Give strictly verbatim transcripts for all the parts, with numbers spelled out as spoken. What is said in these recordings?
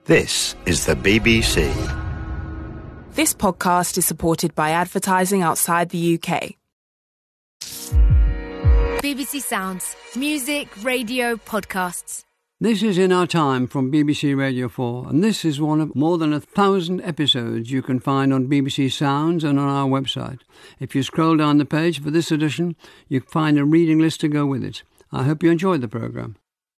This is the B B C. This podcast is supported by advertising outside the U K. B B C Sounds. Music, radio, podcasts. This is In Our Time from B B C Radio four, and this is one of more than a thousand episodes you can find on B B C Sounds and on our website. If you scroll down the page for this edition, you can find a reading list to go with it. I hope you enjoyed the programme.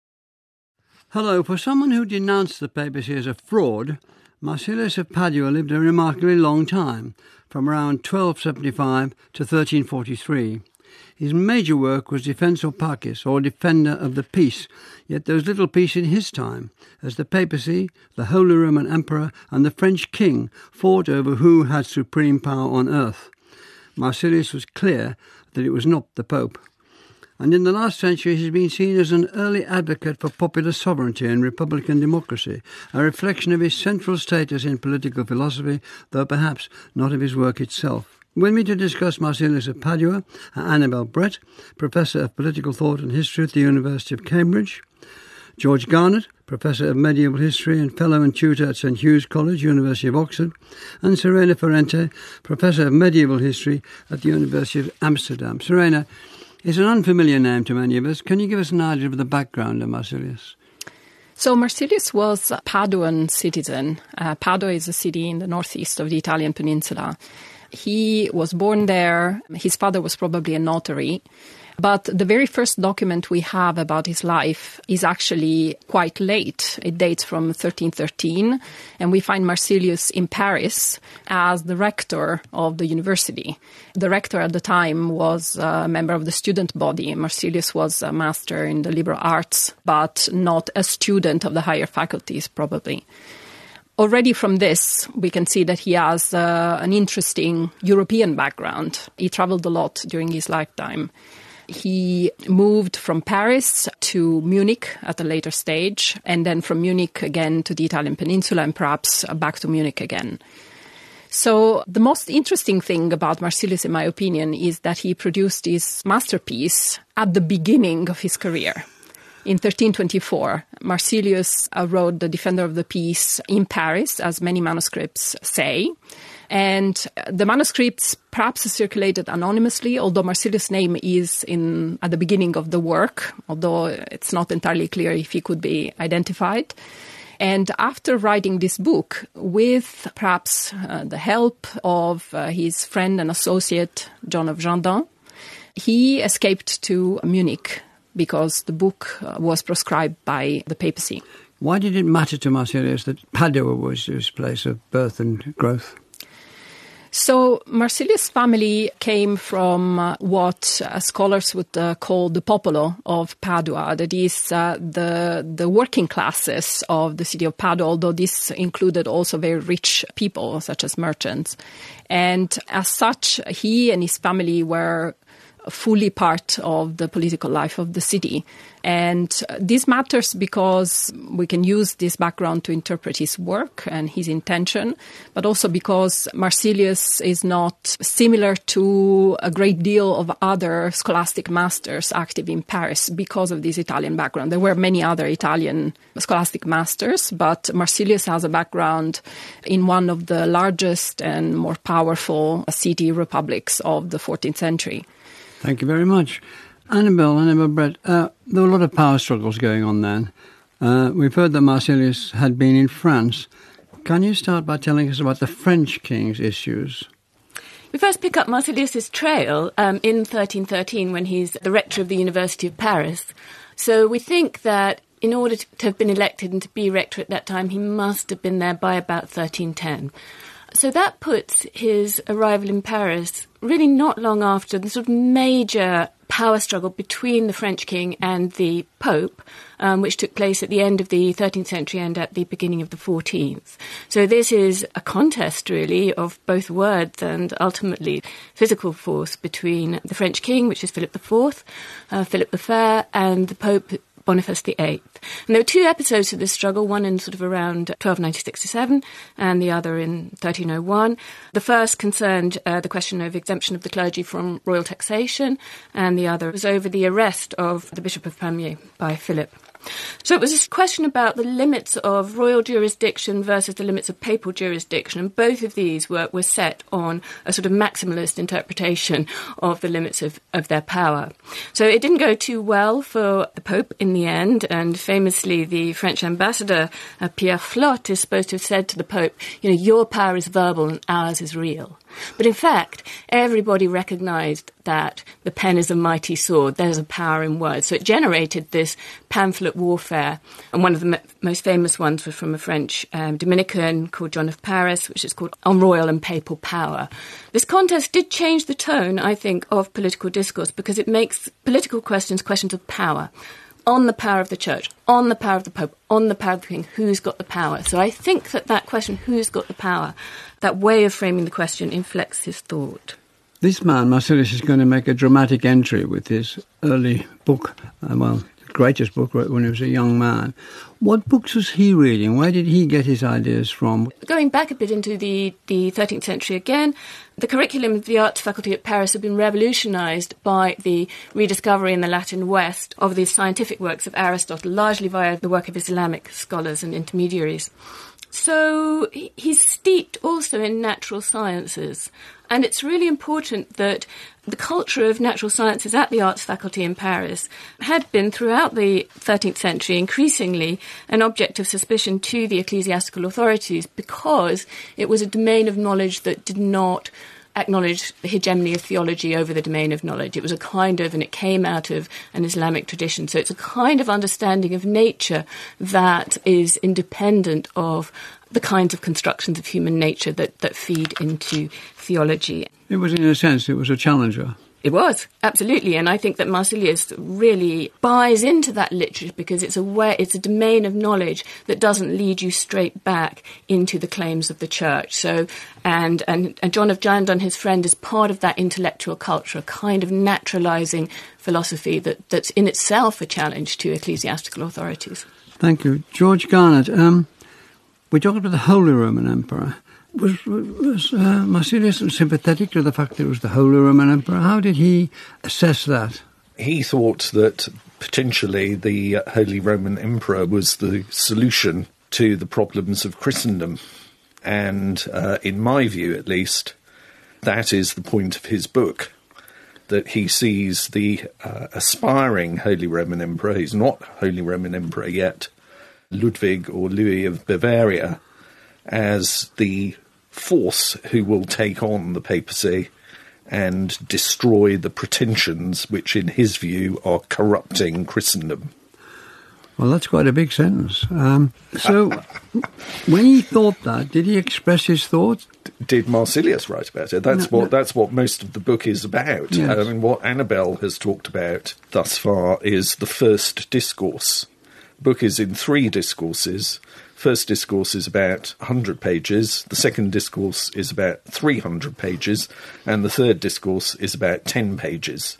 Hello. For someone who denounced the papacy as a fraud, Marsilius of Padua lived a remarkably long time, from around twelve seventy-five to thirteen forty-three. His major work was Defensor Pacis, or Defender of the Peace, yet there was little peace in his time, as the papacy, the Holy Roman Emperor and the French king fought over who had supreme power on earth. Marsilius was clear that it was not the Pope. And in the last century he's been seen as an early advocate for popular sovereignty and republican democracy, a reflection of his central status in political philosophy, though perhaps not of his work itself. With me to discuss Marsilius of Padua are Annabel Brett, Professor of Political Thought and History at the University of Cambridge; George Garnett, Professor of Medieval History and Fellow and Tutor at St Hugh's College, University of Oxford; and Serena Ferrante, Professor of Medieval History at the University of Amsterdam. Serena, it's an unfamiliar name to many of us. Can you give us an idea of the background of Marsilius? So Marsilius was a Paduan citizen. Uh, Padua is a city in the northeast of the Italian peninsula. He was born there. His father was probably a notary. But the very first document we have about his life is actually quite late. It dates from thirteen thirteen, and we find Marsilius in Paris as the rector of the university. The rector at the time was a member of the student body. Marsilius was a master in the liberal arts, but not a student of the higher faculties, probably. Already from this, we can see that he has uh, an interesting European background. He traveled a lot during his lifetime. He moved from Paris to Munich at a later stage, and then from Munich again to the Italian peninsula, and perhaps back to Munich again. So the most interesting thing about Marsilius, in my opinion, is that he produced his masterpiece at the beginning of his career. In thirteen twenty-four, Marsilius wrote The Defender of the Peace in Paris, as many manuscripts say. And the manuscripts perhaps circulated anonymously, although Marsilius' name is in at the beginning of the work, although it's not entirely clear if he could be identified. And after writing this book, with perhaps uh, the help of uh, his friend and associate, John of Jandun, he escaped to Munich because the book uh, was proscribed by the papacy. Why did it matter to Marsilius that Padua was his place of birth and growth? So Marsilius' family came from uh, what uh, scholars would uh, call the popolo of Padua, that is uh, the the working classes of the city of Padua, although this included also very rich people, such as merchants. And as such, he and his family were fully part of the political life of the city. And this matters because we can use this background to interpret his work and his intention, but also because Marsilius is not similar to a great deal of other scholastic masters active in Paris because of this Italian background. There were many other Italian scholastic masters, but Marsilius has a background in one of the largest and more powerful city republics of the fourteenth century. Thank you very much. Annabel, Annabel Brett, uh, there were a lot of power struggles going on then. Uh, we've heard that Marsilius had been in France. Can you start by telling us about the French king's issues? We first pick up Marsilius' trail um, in thirteen thirteen when he's the rector of the University of Paris. So we think that in order to have been elected and to be rector at that time, he must have been there by about thirteen ten. So that puts his arrival in Paris really not long after the sort of major power struggle between the French king and the Pope, um, which took place at the end of the thirteenth century and at the beginning of the fourteenth. So this is a contest, really, of both words and ultimately physical force between the French king, which is Philip the Fourth, uh, Philip the Fair, and the Pope, Boniface the Eighth. And there were two episodes of this struggle, one in sort of around twelve ninety-six to seven and the other in thirteen oh one. The first concerned uh, the question of exemption of the clergy from royal taxation, and the other was over the arrest of the Bishop of Pamiers by Philip. So it was a question about the limits of royal jurisdiction versus the limits of papal jurisdiction, and both of these were, were set on a sort of maximalist interpretation of the limits of, of their power. So it didn't go too well for the Pope in the end, and famously the French ambassador, uh, Pierre Flotte, is supposed to have said to the Pope, you know, your power is verbal and ours is real. But in fact, everybody recognised that the pen is a mighty sword. There's a power in words. So it generated this pamphlet warfare. And one of the m- most famous ones was from a French um, Dominican called John of Paris, which is called On Royal and Papal Power. This contest did change the tone, I think, of political discourse because it makes political questions questions of power. On the power of the church, on the power of the Pope, on the power of the King, who's got the power? So I think that that question, who's got the power, that way of framing the question inflects his thought. This man, Marsilius, is going to make a dramatic entry with his early book, uh, well, the greatest book when he was a young man. What books was he reading? Where did he get his ideas from? Going back a bit into the, the thirteenth century again, the curriculum of the arts faculty at Paris had been revolutionised by the rediscovery in the Latin West of the scientific works of Aristotle, largely via the work of Islamic scholars and intermediaries. So he's steeped also in natural sciences. And it's really important that the culture of natural sciences at the arts faculty in Paris had been throughout the thirteenth century increasingly an object of suspicion to the ecclesiastical authorities because it was a domain of knowledge that did not acknowledge the hegemony of theology over the domain of knowledge. It was a kind of, and it came out of an Islamic tradition. So it's a kind of understanding of nature that is independent of the kinds of constructions of human nature that, that feed into theology. It was, in a sense, it was a challenger. It was, absolutely. And I think that Marsilius really buys into that literature because it's a way, it's a domain of knowledge that doesn't lead you straight back into the claims of the church. So, and, and, and John of Jandun, his friend, is part of that intellectual culture, a kind of naturalising philosophy that, that's in itself a challenge to ecclesiastical authorities. Thank you. George Garnett, um, we talked about the Holy Roman Emperor. Was, was uh, Marsilius sympathetic to the fact that it was the Holy Roman Emperor? How did he assess that? He thought that potentially the Holy Roman Emperor was the solution to the problems of Christendom. And uh, in my view, at least, that is the point of his book, that he sees the uh, aspiring Holy Roman Emperor, he's not Holy Roman Emperor yet, Ludwig or Louis of Bavaria, as the force who will take on the papacy and destroy the pretensions which, in his view, are corrupting Christendom. Well, that's quite a big sentence. Um, so, when he thought that, did he express his thoughts? Did Marsilius write about it? That's no, what no. that's what most of the book is about. Yes. I mean, what Annabelle has talked about thus far is the first discourse. The book is in three discourses. First discourse is about one hundred pages, the second discourse is about three hundred pages, and the third discourse is about ten pages.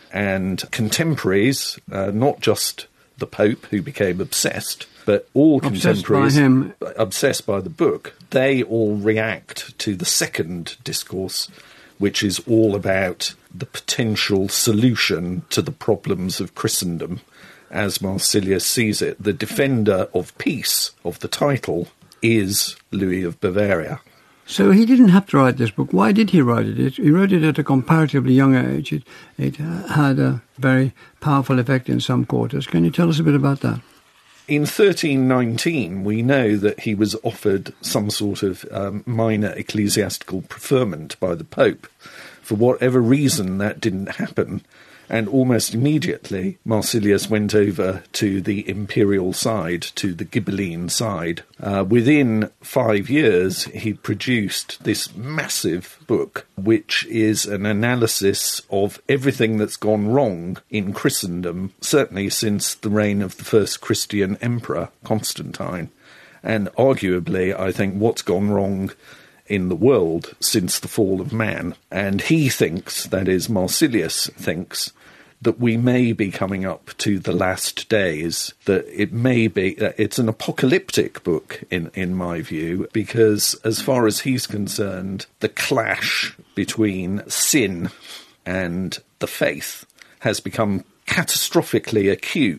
And contemporaries, uh, not just the Pope, who became obsessed, but all obsessed contemporaries, by him. obsessed by the book, they all react to the second discourse, which is all about the potential solution to the problems of Christendom. As Marsilius sees it, the defender of peace of the title is Louis of Bavaria. So he didn't have to write this book. Why did he write it? He wrote it at a comparatively young age. It, it had a very powerful effect in some quarters. Can you tell us a bit about that? In thirteen nineteen, we know that he was offered some sort of um, minor ecclesiastical preferment by the Pope. For whatever reason, that didn't happen. And almost immediately, Marsilius went over to the imperial side, to the Ghibelline side. Uh, within five years, he produced this massive book, which is an analysis of everything that's gone wrong in Christendom, certainly since the reign of the first Christian emperor, Constantine. And arguably, I think, what's gone wrong in the world since the fall of man. And he thinks, that is, Marsilius thinks, that we may be coming up to the last days, that it may be, it's an apocalyptic book in, in my view, because as far as he's concerned, the clash between sin and the faith has become catastrophically acute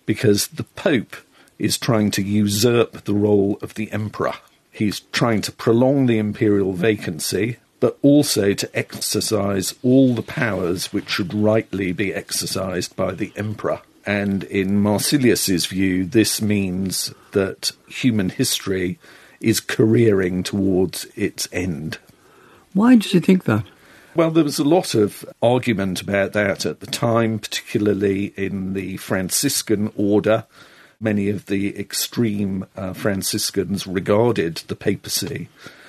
because the Pope is trying to usurp the role of the emperor. He's trying to prolong the imperial vacancy, but also to exercise all the powers which should rightly be exercised by the emperor. And in Marsilius's view, this means that human history is careering towards its end. Why does he think that? Well, there was a lot of argument about that at the time, particularly in the Franciscan order. Many of the extreme uh, Franciscans regarded the papacy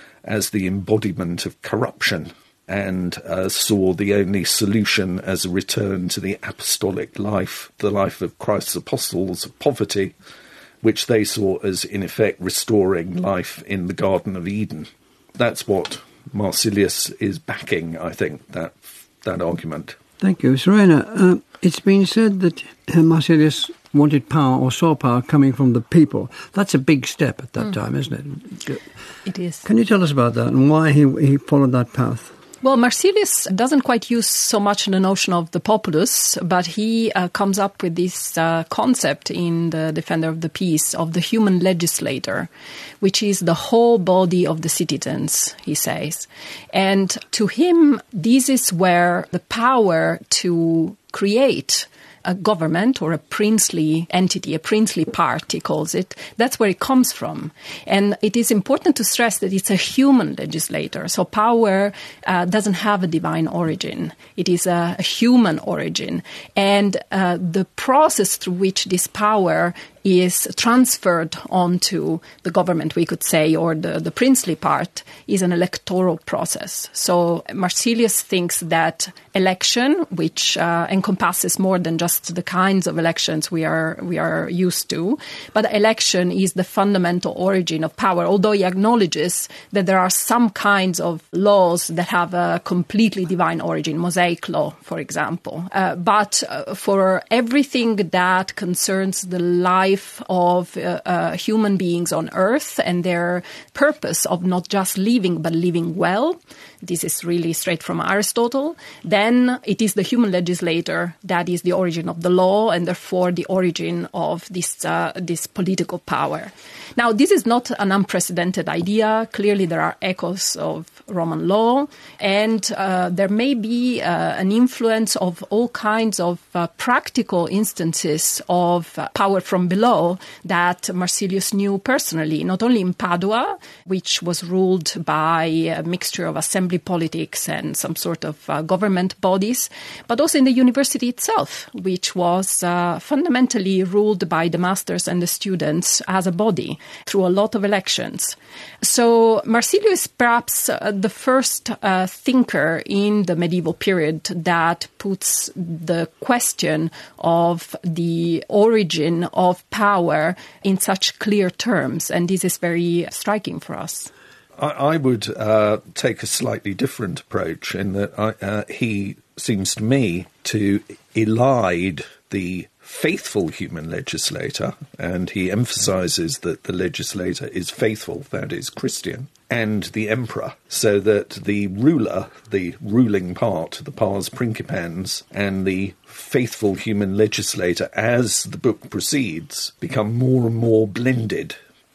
as the embodiment of corruption and uh, saw the only solution as a return to the apostolic life, the life of Christ's apostles of poverty, which they saw as, in effect, restoring life in the Garden of Eden. That's what Marsilius is backing, I think, that that argument. Thank you. Serena, uh, it's been said that uh, Marsilius wanted power or saw power coming from the people. That's a big step at that mm. time, isn't it? It is. Can you tell us about that and why he, he followed that path? Well, Marsilius doesn't quite use so much the notion of the populace, but he uh, comes up with this uh, concept in the Defender of the Peace of the human legislator, which is the whole body of the citizens, he says. And to him, this is where the power to create a government or a princely entity, a princely part, he calls it, that's where it comes from. And it is important to stress that it's a human legislator. So power uh, doesn't have a divine origin. It is a, a human origin. And uh, the process through which this power is transferred onto the government, we could say, or the, the princely part, is an electoral process. So Marsilius thinks that election, which uh, encompasses more than just the kinds of elections we are we are used to, but election is the fundamental origin of power, although he acknowledges that there are some kinds of laws that have a completely divine origin, Mosaic law, for example. Uh, but uh, for everything that concerns the life of uh, uh, human beings on earth and their purpose of not just living but living well, this is really straight from Aristotle, then it is the human legislator that is the origin of the law and therefore the origin of this uh, this political power. Now, this is not an unprecedented idea. Clearly, there are echoes of Roman law, and uh, there may be uh, an influence of all kinds of uh, practical instances of uh, power from below that Marsilius knew personally, not only in Padua, which was ruled by a mixture of assembly politics and some sort of uh, government bodies, but also in the university itself, which was uh, fundamentally ruled by the masters and the students as a body through a lot of elections. So Marsilius is perhaps uh, the first uh, thinker in the medieval period that puts the question of the origin of power in such clear terms, and this is very striking for us. I, I would uh, take a slightly different approach in that I, uh, he seems to me to elide the faithful human legislator, and he emphasizes that the legislator is faithful, that is Christian, and the emperor, so that the ruler, the ruling part, the pars principans, and the faithful human legislator, as the book proceeds, become more and more blended.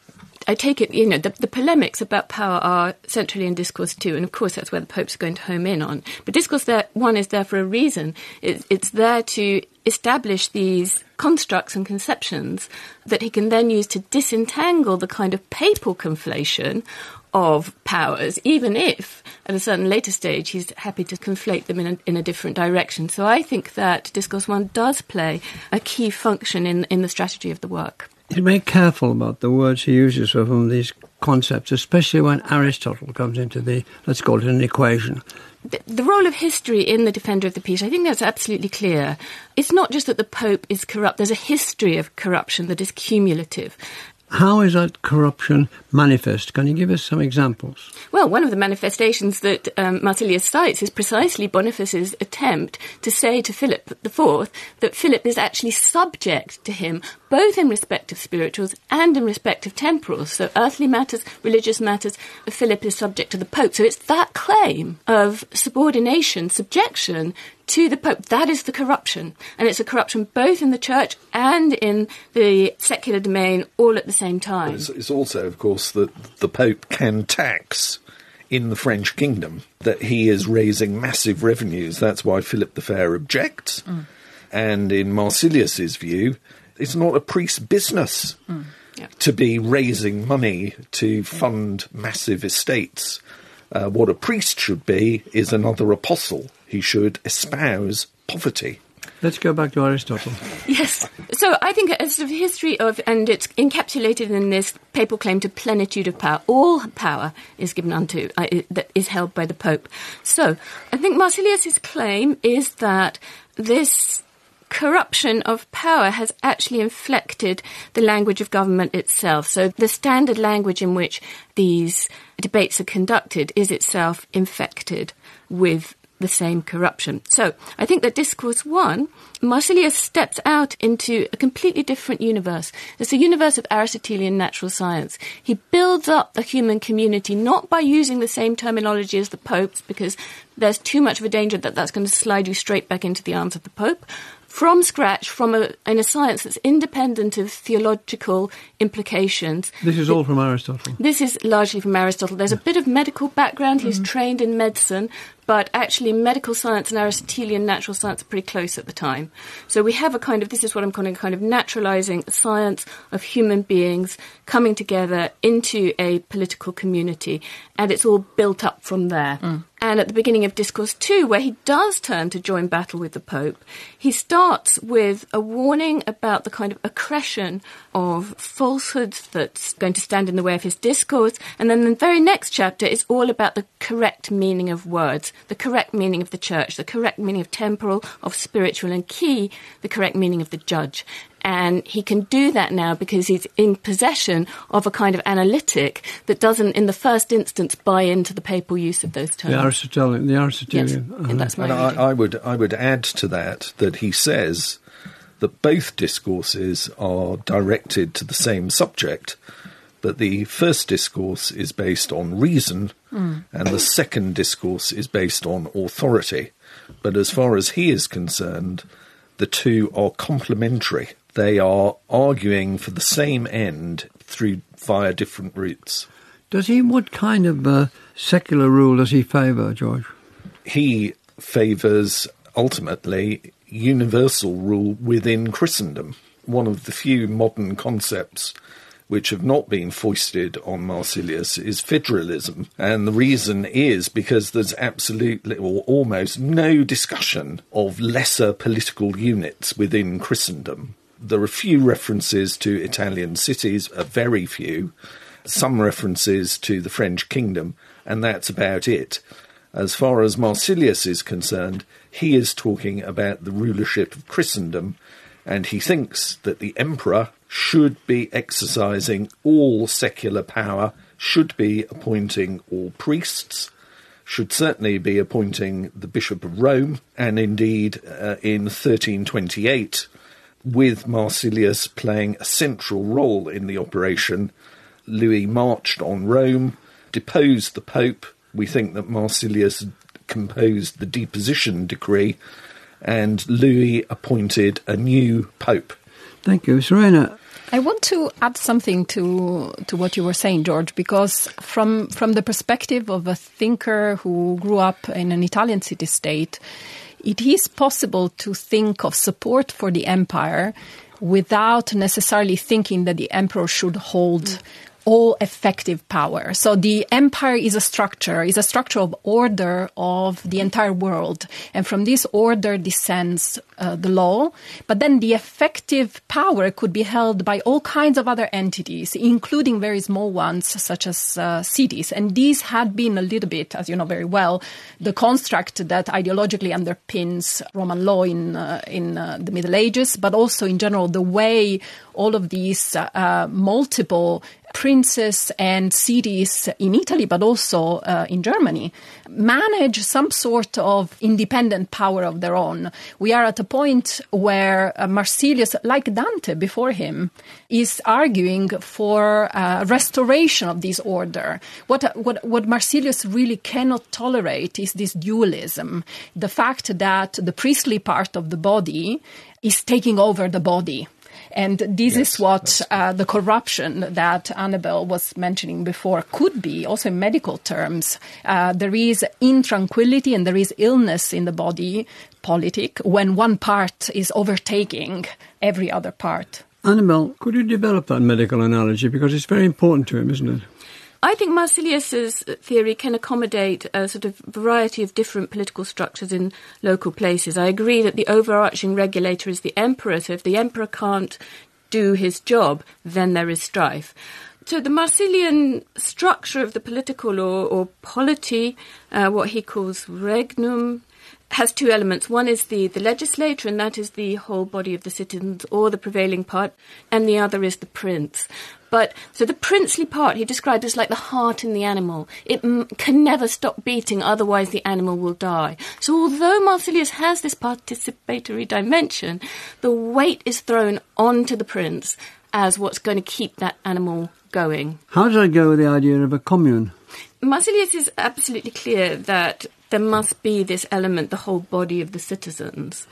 I take it, you know, the, the polemics about power are centrally in Discourse two, and of course that's where the Pope's going to home in on. But Discourse there, one is there for a reason. It, it's there to establish these constructs and conceptions that he can then use to disentangle the kind of papal conflation of powers, even if at a certain later stage he's happy to conflate them in a, in a different direction. So I think that Discourse one does play a key function in, in the strategy of the work. He's very careful about the words he uses for these concepts, especially when Aristotle comes into the, let's call it an equation. The, the role of history in the Defender of the Peace, I think that's absolutely clear. It's not just that the Pope is corrupt, there's a history of corruption that is cumulative. How is that corruption manifest? Can you give us some examples? Well, one of the manifestations that um, Marsilius cites is precisely Boniface's attempt to say to Philip the Fourth that Philip is actually subject to him, both in respect of spirituals and in respect of temporals. So earthly matters, religious matters, Philip is subject to the Pope. So it's that claim of subordination, subjection to the Pope. That is the corruption. And it's a corruption both in the church and in the secular domain all at the same time. It's, it's also, of course, that the Pope can tax in the French kingdom, that he is raising massive revenues. That's why Philip the Fair objects. Mm. And in Marsilius's view, it's not a priest's business mm. yeah. to be raising money to fund massive estates. Uh, what a priest should be is another apostle. He should espouse poverty. Let's go back to Aristotle. Yes. So I think a sort of history of, and it's encapsulated in this papal claim to plenitude of power. All power is given unto, uh, that is held by the Pope. So I think Marsilius's claim is that this corruption of power has actually inflected the language of government itself. So the standard language in which these debates are conducted is itself infected with the same corruption. So I think that Discourse one, Marsilius steps out into a completely different universe. It's a universe of Aristotelian natural science. He builds up the human community not by using the same terminology as the popes, because there's too much of a danger that that's going to slide you straight back into the arms of the Pope, from scratch, from a, in a science that's independent of theological implications. This is all from Aristotle? This is largely from Aristotle. There's a bit of medical background. He's mm-hmm. trained in medicine, but actually medical science and Aristotelian natural science are pretty close at the time. So we have a kind of, this is what I'm calling a kind of naturalizing science of human beings coming together into a political community, and it's all built up from there. Mm. And at the beginning of Discourse two, where he does turn to join battle with the Pope, he starts with a warning about the kind of accretion of falsehoods that's going to stand in the way of his discourse. And then the very next chapter is all about the correct meaning of words, the correct meaning of the church, the correct meaning of temporal, of spiritual, and key, the correct meaning of the judge. And he can do that now because he's in possession of a kind of analytic that doesn't, in the first instance, buy into the papal use of those terms. The Aristotelian. The Aristotelian. Yes, uh-huh. and that's my and I, I would I would add to that that he says that both discourses are directed to the same subject, but the first discourse is based on reason mm. and the second discourse is based on authority. But as far as he is concerned, the two are complementary. They are arguing for the same end through via different routes. Does he, what kind of uh, secular rule does he favour, George? He favours, ultimately, universal rule within Christendom. One of the few modern concepts which have not been foisted on Marsilius is federalism. And the reason is because there's absolutely or almost no discussion of lesser political units within Christendom. There are few references to Italian cities, a very few, some references to the French kingdom, and that's about it. As far as Marsilius is concerned, he is talking about the rulership of Christendom, and he thinks that the emperor should be exercising all secular power, should be appointing all priests, should certainly be appointing the Bishop of Rome, and indeed uh, in thirteen twenty-eight, with Marsilius playing a central role in the operation, Louis marched on Rome, deposed the Pope. We think that Marsilius composed the deposition decree, and Louis appointed a new Pope. Thank you. Serena. I want to add something to to what you were saying, George, because from from the perspective of a thinker who grew up in an Italian city-state, it is possible to think of support for the empire without necessarily thinking that the emperor should hold mm. all effective power. So the empire is a structure, is a structure of order of the entire world. And from this order descends uh, the law. But then the effective power could be held by all kinds of other entities, including very small ones, such as uh, cities. And these had been a little bit, as you know very well, the construct that ideologically underpins Roman law in, uh, in uh, the Middle Ages, but also in general the way all of these uh, uh, multiple princes and cities in Italy, but also uh, in Germany, manage some sort of independent power of their own. We are at a point where uh, Marsilius, like Dante before him, is arguing for uh, restoration of this order. What, what, what Marsilius really cannot tolerate is this dualism, the fact that the priestly part of the body is taking over the body. And this yes, is what uh, the corruption that Annabel was mentioning before could be, also in medical terms. Uh, there is intranquility and there is illness in the body politic when one part is overtaking every other part. Annabel, could you develop that medical analogy? Because it's very important to him, isn't it? I think Marsilius's theory can accommodate a sort of variety of different political structures in local places. I agree that the overarching regulator is the emperor, so if the emperor can't do his job, then there is strife. So the Marsilian structure of the political law, or polity, uh, what he calls regnum, has two elements. One is the, the legislature, and that is the whole body of the citizens, or the prevailing part, and the other is the prince. But so the princely part he described as like the heart in the animal. It m- can never stop beating, otherwise the animal will die. So although Marsilius has this participatory dimension, the weight is thrown onto the prince as what's going to keep that animal going. How does that go with the idea of a commune? Marsilius is absolutely clear that there must be this element, the whole body of the citizens.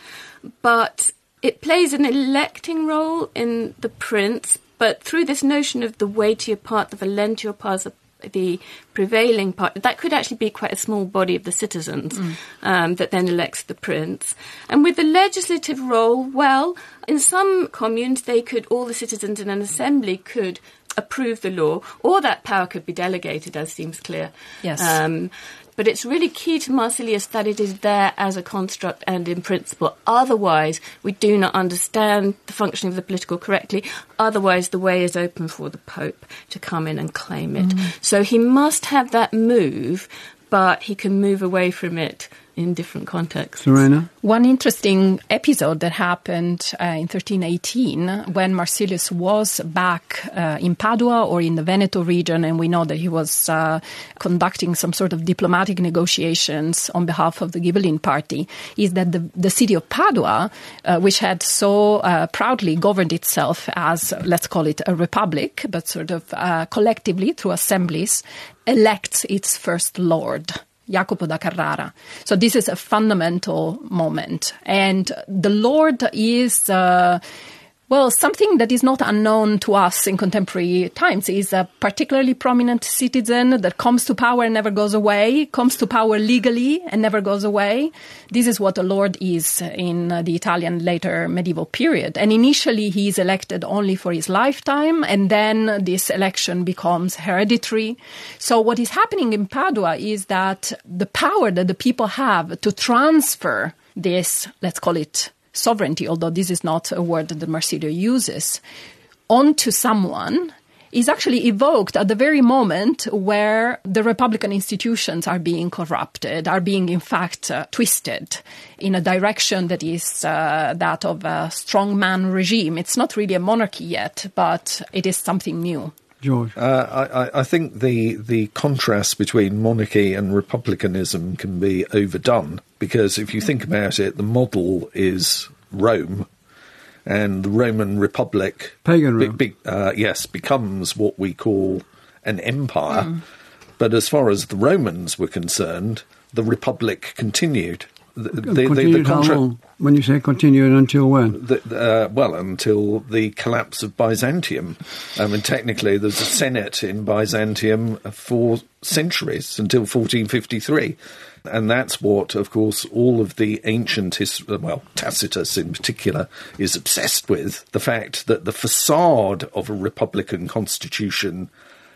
But it plays an electing role in the prince, but through this notion of the weightier part, the valentior part, the prevailing part, that could actually be quite a small body of the citizens mm. um, that then elects the prince. And with the legislative role, well, in some communes, they could, all the citizens in an assembly could approve the law, or that power could be delegated, as seems clear. Yes. Um, But it's really key to Marsilius that it is there as a construct and in principle. Otherwise, we do not understand the functioning of the political correctly. Otherwise, the way is open for the Pope to come in and claim it. Mm. So he must have that move, but he can move away from it in different contexts. Serena? One interesting episode that happened uh, in thirteen eighteen when Marsilius was back uh, in Padua or in the Veneto region, and we know that he was uh, conducting some sort of diplomatic negotiations on behalf of the Ghibelline party, is that the, the city of Padua, uh, which had so uh, proudly governed itself as, let's call it a republic, but sort of uh, collectively through assemblies, elects its first lord, Jacopo da Carrara. So this is a fundamental moment. And the Lord is, uh, well, something that is not unknown to us in contemporary times. He's a particularly prominent citizen that comes to power and never goes away, comes to power legally and never goes away. This is what a lord is in uh, the Italian later medieval period. And initially he is elected only for his lifetime, and then this election becomes hereditary. So what is happening in Padua is that the power that the people have to transfer this, let's call it sovereignty, although this is not a word that Marsilio uses, onto someone is actually evoked at the very moment where the Republican institutions are being corrupted, are being, in fact, uh, twisted in a direction that is uh, that of a strongman regime. It's not really a monarchy yet, but it is something new. George? Uh, I, I think the, the contrast between monarchy and republicanism can be overdone, because if you think about it, the model is Rome, and the Roman Republic, Pagan Rome. Be, be, uh, yes, becomes what we call an empire. Mm. But as far as the Romans were concerned, the Republic continued. The, the, continued the, the contra- how long? When you say continued, until when? The, uh, well, until the collapse of Byzantium. I mean, technically, there's a Senate in Byzantium for centuries, until fourteen fifty-three. And that's what, of course, all of the ancient history, well, Tacitus in particular, is obsessed with. The fact that the facade of a republican constitution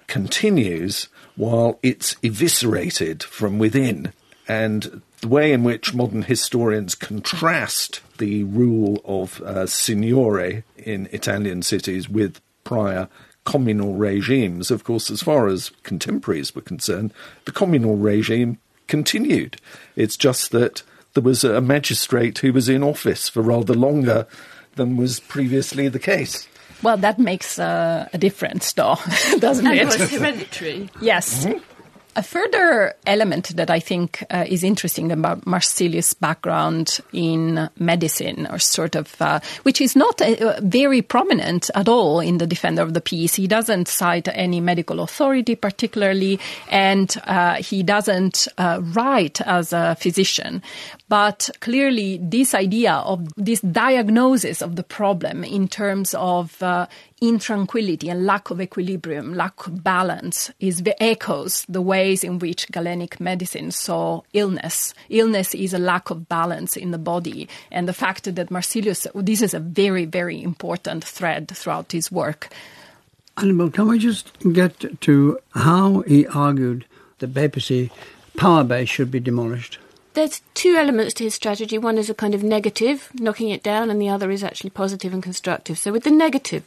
continues while it's eviscerated from within. And the way in which modern historians contrast the rule of uh, signore in Italian cities with prior communal regimes, of course, as far as contemporaries were concerned, the communal regime continued. It's just that there was a magistrate who was in office for rather longer than was previously the case. Well, that makes uh, a difference, though, doesn't And it? it was hereditary. Yes. Mm-hmm. A further element that I think uh, is interesting about Marsilius' background in medicine, or sort of, uh, which is not uh, very prominent at all in the Defender of the Peace. He doesn't cite any medical authority particularly, and uh, he doesn't uh, write as a physician. But clearly, this idea of this diagnosis of the problem in terms of uh, intranquility and lack of equilibrium, lack of balance, is the echoes the ways in which Galenic medicine saw illness. Illness is a lack of balance in the body, and the fact that Marsilius, this is a very, very important thread throughout his work. Annabel, can we just get to how he argued the papacy power base should be demolished? There's two elements to his strategy. One is a kind of negative, knocking it down, and the other is actually positive and constructive. So with the negative,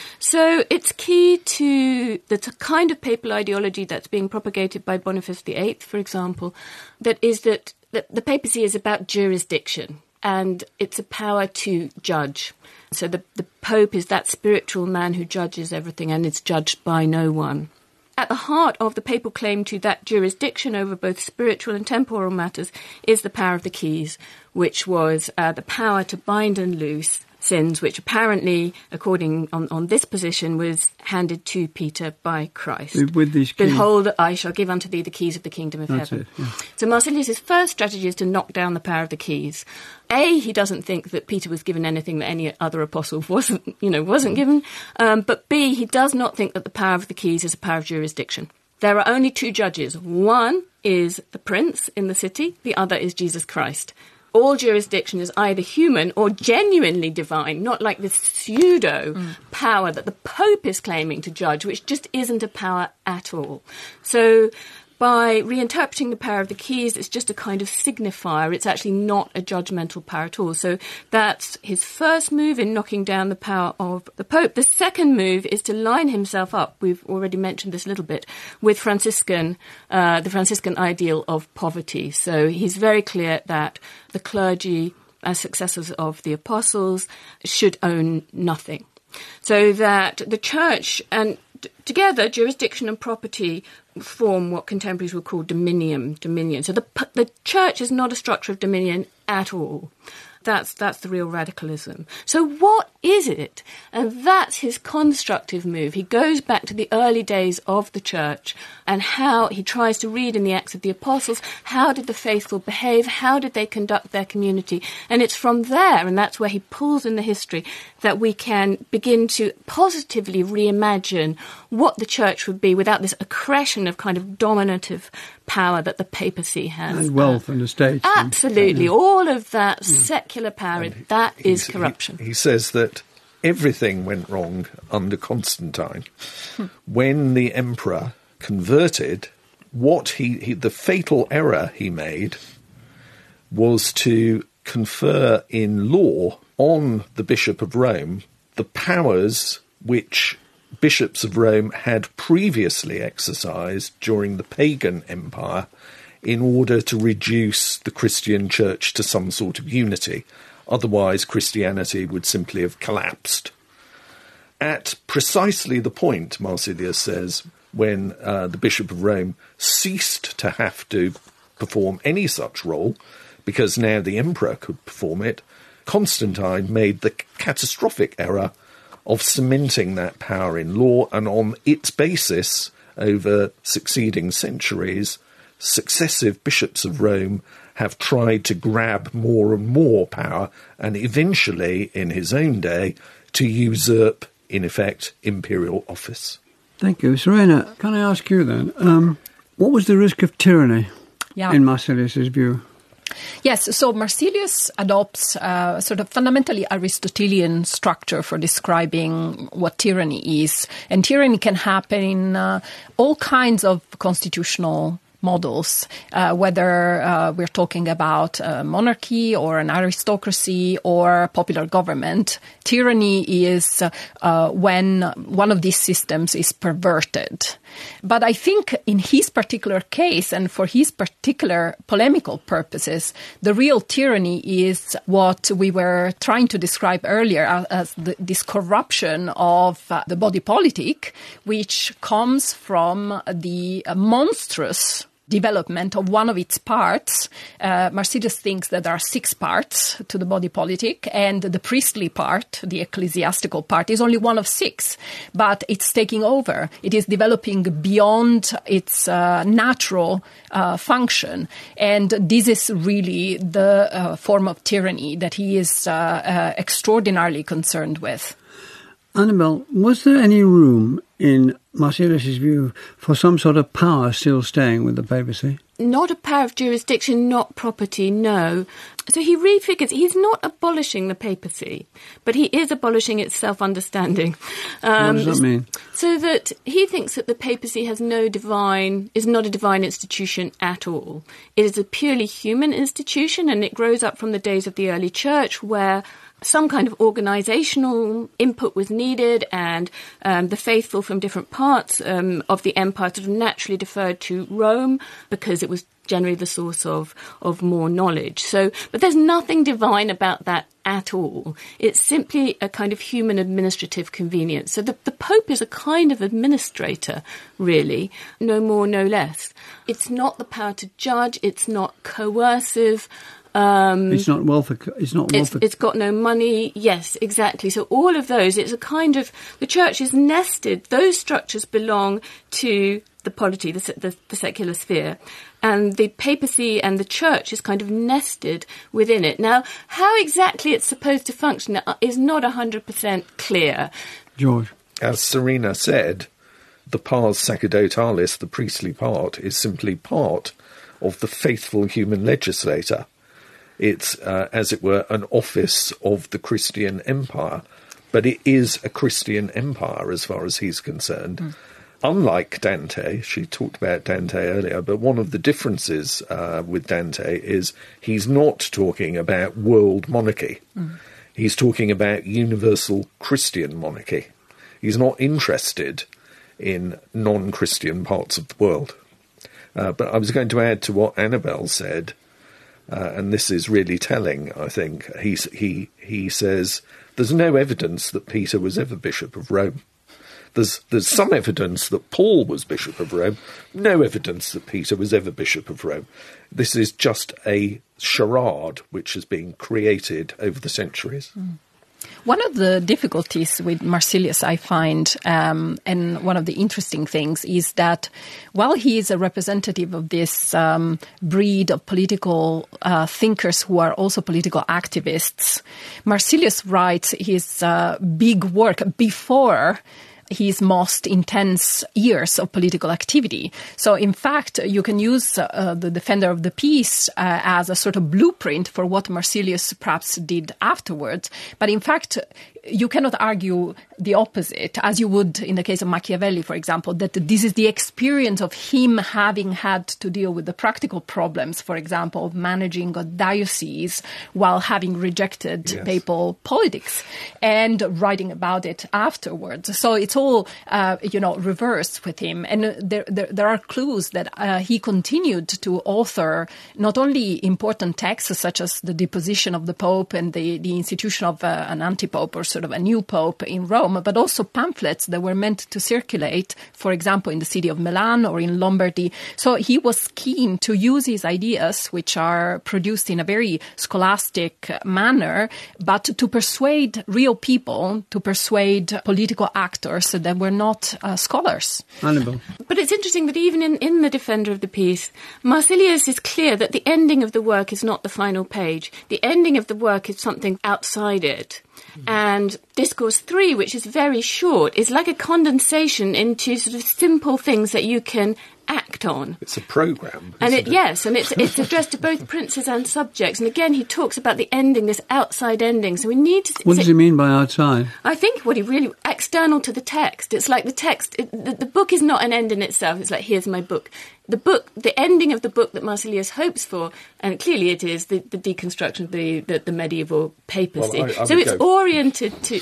so it's key to the kind of papal ideology that's being propagated by Boniface the Eighth, for example, that is that the, the papacy is about jurisdiction, and it's a power to judge. So the, the Pope is that spiritual man who judges everything and is judged by no one. At the heart of the papal claim to that jurisdiction over both spiritual and temporal matters is the power of the keys, which was uh, the power to bind and loose sins, which apparently, according on, on this position, was handed to Peter by Christ. With, with these keys. Behold, I shall give unto thee the keys of the kingdom of That's heaven. It, yeah. So Marsilius' first strategy is to knock down the power of the keys. A, he doesn't think that Peter was given anything that any other apostle wasn't, you know, wasn't given. Um, but B, he does not think that the power of the keys is a power of jurisdiction. There are only two judges. One is the prince in the city. The other is Jesus Christ. All jurisdiction is either human or genuinely divine, not like this pseudo mm. power that the Pope is claiming to judge, which just isn't a power at all. So by reinterpreting the power of the keys, it's just a kind of signifier. It's actually not a judgmental power at all. So that's his first move in knocking down the power of the Pope. The second move is to line himself up, we've already mentioned this a little bit, with Franciscan, uh, the Franciscan ideal of poverty. So he's very clear that the clergy, as successors of the apostles, should own nothing. So that the church and together, jurisdiction and property form what contemporaries would call dominion. Dominion. So the the church is not a structure of dominion at all. That's that's the real radicalism. So what is it? And that's his constructive move. He goes back to the early days of the church and how he tries to read in the Acts of the Apostles, how did the faithful behave? How did they conduct their community? And it's from there, and that's where he pulls in the history, that we can begin to positively reimagine what the church would be without this accretion of kind of dominative power that the papacy has. And wealth and estates. Absolutely. And, yeah. All of that yeah. secular power, and that is corruption. He, he says that everything went wrong under Constantine. Hmm. When the emperor converted, what he, he the fatal error he made was to confer in law on the Bishop of Rome the powers which bishops of Rome had previously exercised during the pagan empire in order to reduce the Christian church to some sort of unity. Otherwise, Christianity would simply have collapsed. At precisely the point, Marsilius says, when uh, the Bishop of Rome ceased to have to perform any such role, because now the emperor could perform it, Constantine made the catastrophic error of cementing that power in law, and on its basis, over succeeding centuries, successive bishops of Rome have tried to grab more and more power, and eventually, in his own day, to usurp, in effect, imperial office. Thank you. Serena, can I ask you then, um, what was the risk of tyranny yeah. in Marsilius' view? Yes, so Marsilius adopts a sort of fundamentally Aristotelian structure for describing what tyranny is. And tyranny can happen in uh, all kinds of constitutional models, uh, whether uh, we're talking about a monarchy or an aristocracy or popular government. Tyranny is uh, uh, when one of these systems is perverted. But I think in his particular case and for his particular polemical purposes, the real tyranny is what we were trying to describe earlier as, as the, this corruption of uh, the body politic, which comes from the uh, monstrous development of one of its parts. Uh, Marsilius thinks that there are six parts to the body politic, and the priestly part, the ecclesiastical part, is only one of six. But it's taking over. It is developing beyond its uh, natural uh, function. And this is really the uh, form of tyranny that he is uh, uh, extraordinarily concerned with. Annabel, was there any room in Marsilius' view for some sort of power still staying with the papacy? Not a power of jurisdiction, not property, no. So he refigures, he's not abolishing the papacy, but he is abolishing its self-understanding. Um, what does that mean? So that he thinks that the papacy has no divine, is not a divine institution at all. It is a purely human institution, and it grows up from the days of the early church, where some kind of organizational input was needed, and um, the faithful from different parts um, of the empire sort of naturally deferred to Rome because it was generally the source of, of more knowledge. So, but there's nothing divine about that at all. It's simply a kind of human administrative convenience. So the, the Pope is a kind of administrator, really, no more, no less. It's not the power to judge. It's not coercive. Um, it's not welfare. It's not welfare. It's, it's got no money. Yes, exactly. So all of those, it's a kind of, the church is nested. Those structures belong to the polity, the, the, the secular sphere. And the papacy and the church is kind of nested within it. Now, how exactly it's supposed to function is not one hundred percent clear. George. As Serena said, the pars sacerdotalis, the priestly part, is simply part of the faithful human legislator. It's, uh, as it were, an office of the Christian empire, but it is a Christian empire as far as he's concerned. Mm. Unlike Dante, she talked about Dante earlier, but one of the differences uh, with Dante is he's not talking about world monarchy. Mm. He's talking about universal Christian monarchy. He's not interested in non-Christian parts of the world. Uh, but I was going to add to what Annabel said, Uh, and this is really telling, I think. He, he, he says, there's no evidence that Peter was ever Bishop of Rome. There's, there's some evidence that Paul was Bishop of Rome, no evidence that Peter was ever Bishop of Rome. This is just a charade which has been created over the centuries. Mm. One of the difficulties with Marsilius, I find, um, and one of the interesting things, is that while he is a representative of this um, breed of political uh, thinkers who are also political activists, Marsilius writes his uh, big work before his most intense years of political activity. So, in fact, you can use uh, the Defender of the Peace uh, as a sort of blueprint for what Marsilius perhaps did afterwards. But, in fact, you cannot argue the opposite, as you would in the case of Machiavelli, for example, that this is the experience of him having had to deal with the practical problems, for example, of managing a diocese while having rejected yes. papal politics and writing about it afterwards. So it's all, uh, you know, reversed with him. And there, there, there are clues that uh, he continued to author not only important texts such as the deposition of the Pope and the, the institution of uh, an anti-pope or sort of a new pope in Rome, but also pamphlets that were meant to circulate, for example, in the city of Milan or in Lombardy. So he was keen to use his ideas, which are produced in a very scholastic manner, but to persuade real people, to persuade political actors that were not uh, scholars. Annabel. But it's interesting that even in, in The Defender of the Peace, Marsilius is clear that the ending of the work is not the final page. The ending of the work is something outside it. And Discourse three, which is very short, is like a condensation into sort of simple things that you can act on. It's a programme. And it, it? yes, and it's it's addressed to both princes and subjects. And again, he talks about the ending, this outside ending. So we need to... What does he mean by outside? I think what he really... external to the text. It's like the text... It, the, the book is not an end in itself. It's like, here's my book. The book, the ending of the book that Marsilius hopes for, and clearly it is, the, the deconstruction of the, the, the medieval papacy. Well, I, I so it's go. oriented to...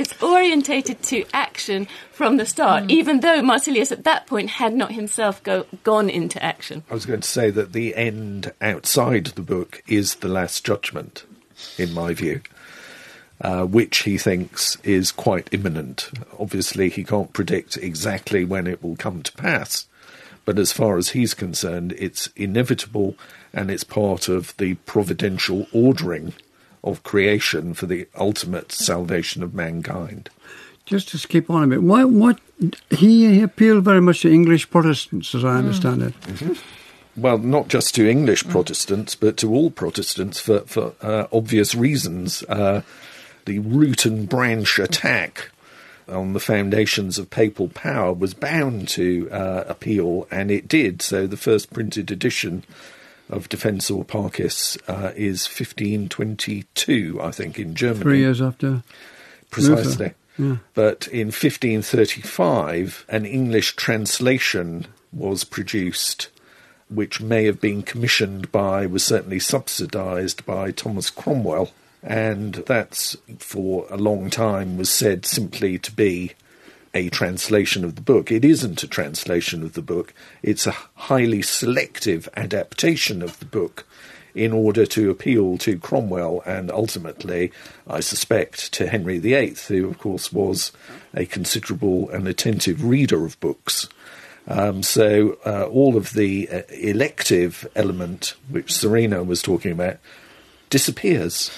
it's orientated to action from the start, mm. even though Marsilius at that point had not himself go, gone into action. I was going to say that the end outside the book is the Last Judgment, in my view, uh, which he thinks is quite imminent. Obviously, he can't predict exactly when it will come to pass, but as far as he's concerned, it's inevitable and it's part of the providential ordering of creation for the ultimate salvation of mankind. Just to skip on a bit, why, what, he, he appealed very much to English Protestants, as I understand mm. it. Mm-hmm. Well, not just to English mm. Protestants, but to all Protestants for, for uh, obvious reasons. Uh, the root and branch attack on the foundations of papal power was bound to uh, appeal, and it did. So the first printed edition of Defensor Parcis uh, is fifteen twenty-two, I think, in Germany. Three years after. Precisely. Yeah. But in fifteen thirty-five, an English translation was produced, which may have been commissioned by, was certainly subsidised by Thomas Cromwell, and that's, for a long time, was said simply to be a translation of the book. It isn't a translation of the book. It's a highly selective adaptation of the book in order to appeal to Cromwell and ultimately, I suspect, to Henry the Eighth, who, of course, was a considerable and attentive reader of books. Um, so uh, all of the uh, elective element, which Serena was talking about, disappears.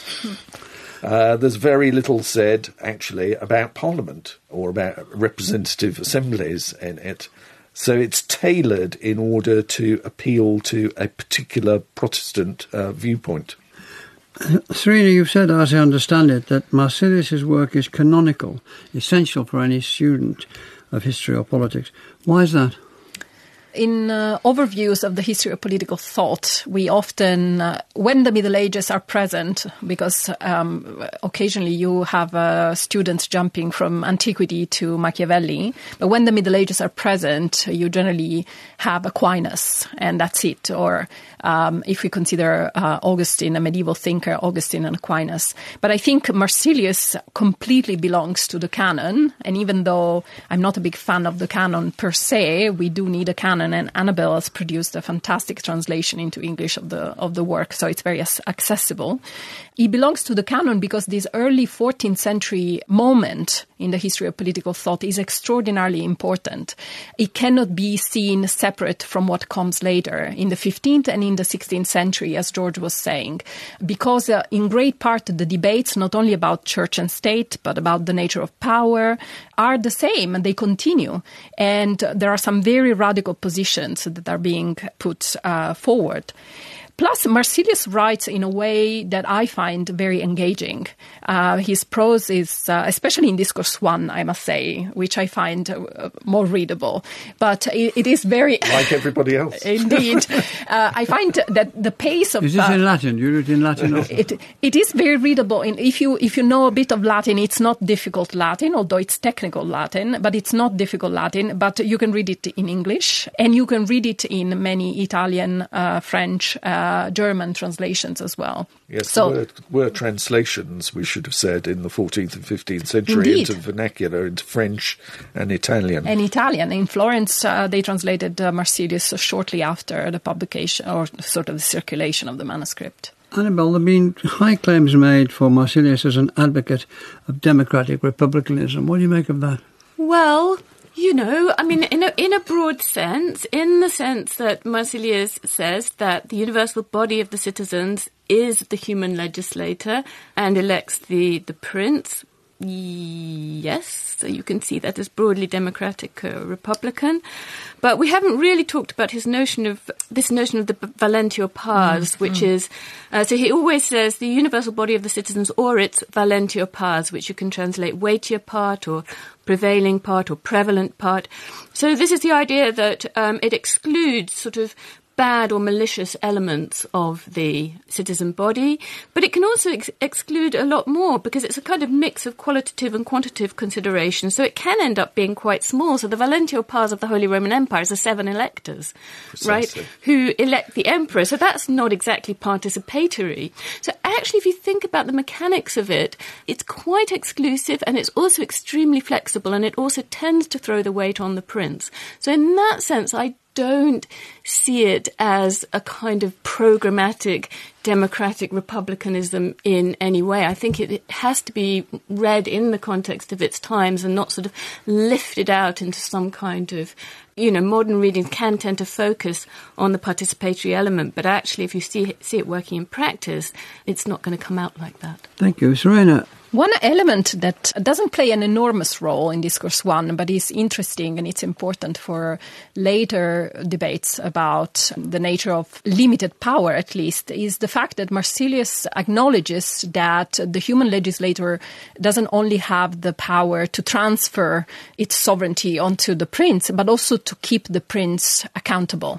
Uh, there's very little said, actually, about Parliament or about representative assemblies in it. So it's tailored in order to appeal to a particular Protestant uh, viewpoint. Uh, Serena, you've said, as I understand it, that Marsilius' work is canonical, essential for any student of history or politics. Why is that? In uh, overviews of the history of political thought, we often, uh, when the Middle Ages are present, because um, occasionally you have uh, students jumping from antiquity to Machiavelli, but when the Middle Ages are present, you generally have Aquinas, and that's it. Or um, if we consider uh, Augustine, a medieval thinker, Augustine and Aquinas. But I think Marsilius completely belongs to the canon, and even though I'm not a big fan of the canon per se, we do need a canon. And Annabelle has produced a fantastic translation into English of the of the work, so it's very accessible. He belongs to the canon because this early fourteenth century moment in the history of political thought is extraordinarily important. It cannot be seen separate from what comes later in the fifteenth and in the sixteenth century, as George was saying, because uh, in great part the debates, not only about church and state, but about the nature of power, are the same and they continue. And uh, there are some very radical positions that are being put uh, forward. Plus, Marsilius writes in a way that I find very engaging. Uh, his prose is, uh, especially in Discourse One, I must say, which I find uh, more readable. But it, it is very... Like everybody else. Indeed. Uh, I find that the pace of... Is this uh, in Latin? You read it in Latin also? It, it is very readable. And if you, if you know a bit of Latin, it's not difficult Latin, although it's technical Latin, but it's not difficult Latin. But you can read it in English, and you can read it in many Italian, uh, French, uh, Uh, German translations as well. Yes, so, there were, were translations, we should have said, in the fourteenth and fifteenth century indeed. into vernacular, into French and Italian. And Italian. In Florence, uh, they translated uh, Marsilius shortly after the publication, or sort of the circulation of the manuscript. Annabelle, there have been high claims made for Marsilius as an advocate of democratic republicanism. What do you make of that? Well... You know, I mean, in a, in a broad sense, in the sense that Marsilius says that the universal body of the citizens is the human legislator and elects the, the prince. Yes, so you can see that as broadly democratic uh, republican. But we haven't really talked about his notion of, this notion of the valentior pars, mm-hmm. which is, uh, so he always says the universal body of the citizens or its valentior pars, which you can translate weightier part or prevailing part or prevalent part. So this is the idea that um, it excludes sort of bad or malicious elements of the citizen body, but it can also ex- exclude a lot more because it's a kind of mix of qualitative and quantitative considerations, so it can end up being quite small. So the valentior pars of the Holy Roman Empire is the seven electors, Precisely. right, who elect the emperor, so that's not exactly participatory. So actually, if you think about the mechanics of it, it's quite exclusive and it's also extremely flexible, and it also tends to throw the weight on the prince. So in that sense, I don't see it as a kind of programmatic democratic republicanism in any way. I think it has to be read in the context of its times and not sort of lifted out into some kind of, you know, modern readings can tend to focus on the participatory element, but actually if you see, see it working in practice, it's not going to come out like that. Thank you. Serena. One element that doesn't play an enormous role in Discourse One, but is interesting and it's important for later debates about the nature of limited power, at least, is the fact that Marsilius acknowledges that the human legislator doesn't only have the power to transfer its sovereignty onto the prince, but also to keep the prince accountable.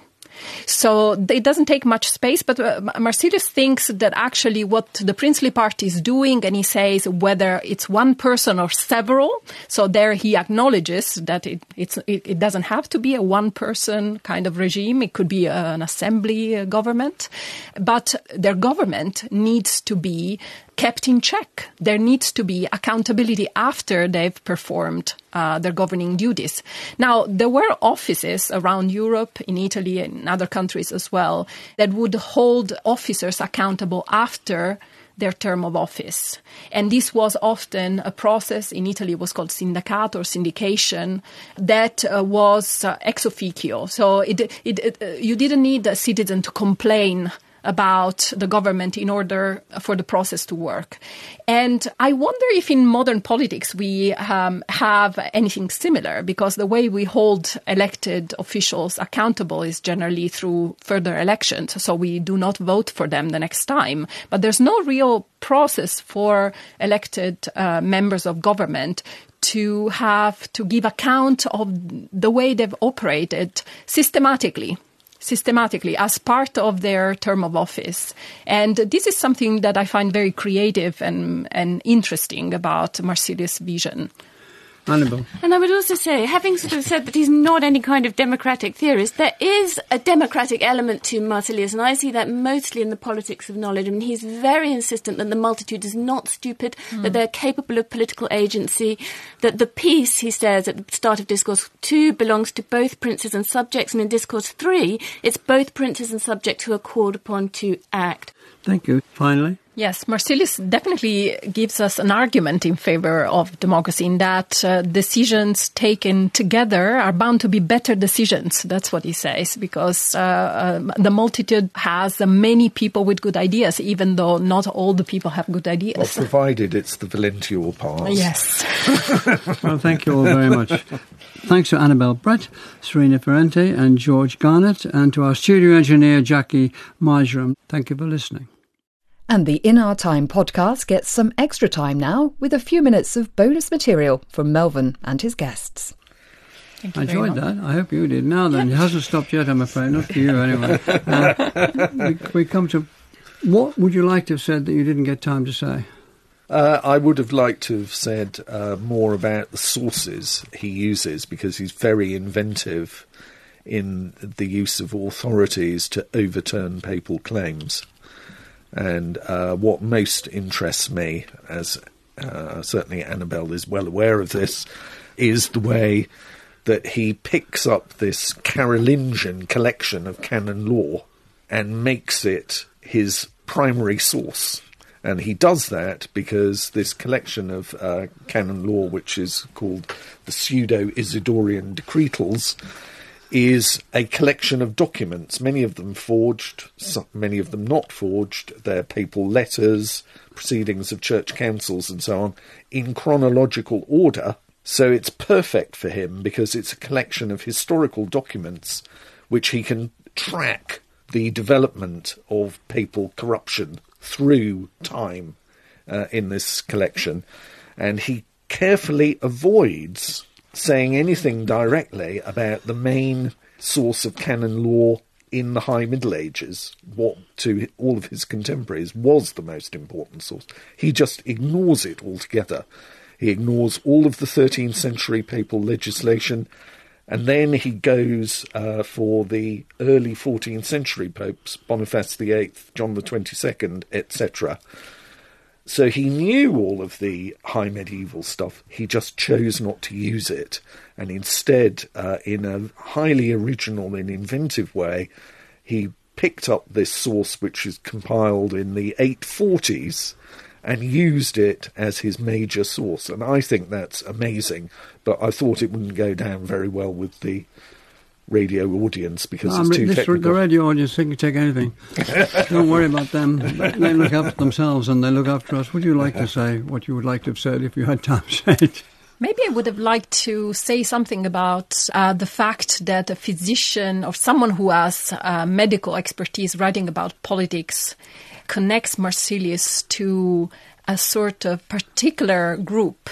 So it doesn't take much space, but uh, Marsilius thinks that actually what the princely party is doing, and he says whether it's one person or several, so there he acknowledges that it, it's, it, it doesn't have to be a one-person kind of regime. It could be an assembly uh, government, but their government needs to be kept in check. There needs to be accountability after they've performed uh, their governing duties. Now, there were offices around Europe, in Italy and in other countries as well, that would hold officers accountable after their term of office. And this was often a process, in Italy it was called sindacato or syndication, that uh, was uh, ex officio. So it, it, it, uh, you didn't need a citizen to complain about the government in order for the process to work. And I wonder if in modern politics we um, have anything similar, because the way we hold elected officials accountable is generally through further elections. So we do not vote for them the next time. But there's no real process for elected uh, members of government to have to give account of the way they've operated systematically. systematically as part of their term of office. And this is something that I find very creative and, and interesting about Marsilius' vision. Annabel. And I would also say, having sort of said that he's not any kind of democratic theorist, there is a democratic element to Marsilius, and I see that mostly in the politics of knowledge. I mean, he's very insistent that the multitude is not stupid, mm. that they're capable of political agency, that the peace, he says at the start of Discourse two, belongs to both princes and subjects, and in Discourse three, it's both princes and subjects who are called upon to act. Thank you. Finally. Yes, Marsilius definitely gives us an argument in favor of democracy in that uh, decisions taken together are bound to be better decisions. That's what he says, because uh, uh, the multitude has uh, many people with good ideas, even though not all the people have good ideas. Well, provided it's the Valentine pass. Yes. Well, thank you all very much. Thanks to Annabel Brett, Serena Ferrante and George Garnett, and to our studio engineer, Jackie Marjoram. Thank you for listening. And the In Our Time podcast gets some extra time now with a few minutes of bonus material from Melvin and his guests. Thank you I enjoyed that. I hope you did. Now then, it hasn't stopped yet, I'm afraid. Not for you, anyway. Uh, we, we come to... What would you like to have said that you didn't get time to say? Uh, I would have liked to have said uh, more about the sources he uses, because he's very inventive in the use of authorities to overturn papal claims. And uh, what most interests me, as uh, certainly Annabel is well aware of this, is the way that he picks up this Carolingian collection of canon law and makes it his primary source. And he does that because this collection of uh, canon law, which is called the Pseudo-Isidorian Decretals, is a collection of documents, many of them forged, some, many of them not forged. They're papal letters, proceedings of church councils and so on, in chronological order. So it's perfect for him because it's a collection of historical documents which he can track the development of papal corruption through time uh, in this collection. And he carefully avoids saying anything directly about the main source of canon law in the High Middle Ages, what to all of his contemporaries was the most important source. He just ignores it altogether. He ignores all of the thirteenth century papal legislation, And then he goes uh, for the early fourteenth century popes, Boniface the eighth, John the twenty-second, et cetera. So he knew all of the high medieval stuff. He just chose not to use it. And instead, uh, in a highly original and inventive way, he picked up this source which is compiled in the eight forties and used it as his major source. And I think that's amazing, but I thought it wouldn't go down very well with the radio audience because no, it's too this, technical. The radio audience, they can take anything. Don't worry about them. They look after themselves and they look after us. Would you like to say what you would like to have said if you had time to say it? Maybe I would have liked to say something about uh, the fact that a physician or someone who has uh, medical expertise writing about politics connects Marsilius to a sort of particular group